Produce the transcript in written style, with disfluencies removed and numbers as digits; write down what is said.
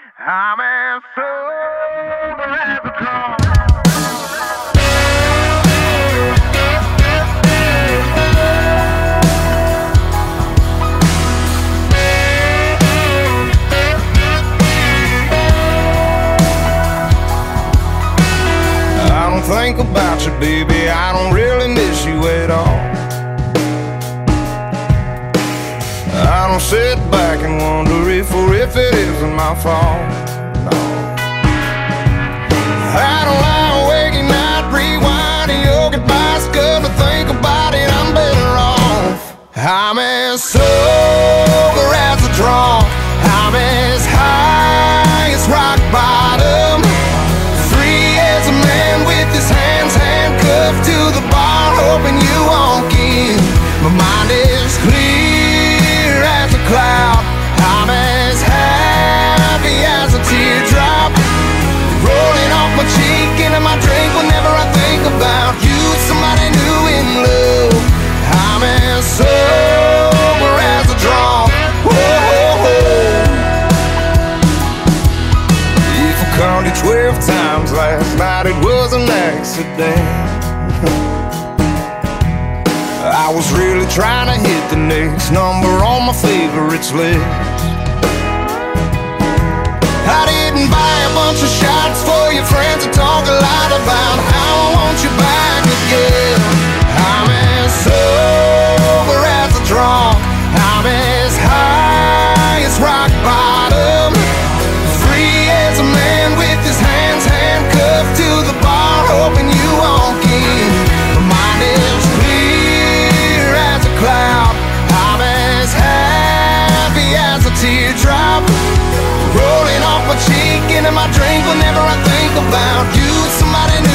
I'm as sober as a drum. I don't think about you, baby, I don't really miss you at all. I don't sit back and wonder if it isn't my fault. No. I don't lie awake at night rewinding your goodbyes, 'cause to think about it, I'm better off. I'm as sober as a drunk, I'm as high as rock bottom, free as a man with his hands handcuffed to the bar, hoping you won't give. My mind is clear as a cloud, I'm as happy as a teardrop rolling off my cheek into my drink whenever I think about you, somebody new in love. I'm as sober as a drunk. Whoa. If I called you 12 times last night, it was an accident. I was really trying to hit the next number on my favorites list. I didn't buy a bunch of shots for your friends to talk a lot about how I want you back again. I'm as sober as a drunk, I'm as high as rock bottom, free as a man with his hands handcuffed to the bar, hoping you won't give. My mind is clear as a cloud, I'm as happy as a teardrop rolling off my cheek into my drink whenever I think about you, somebody new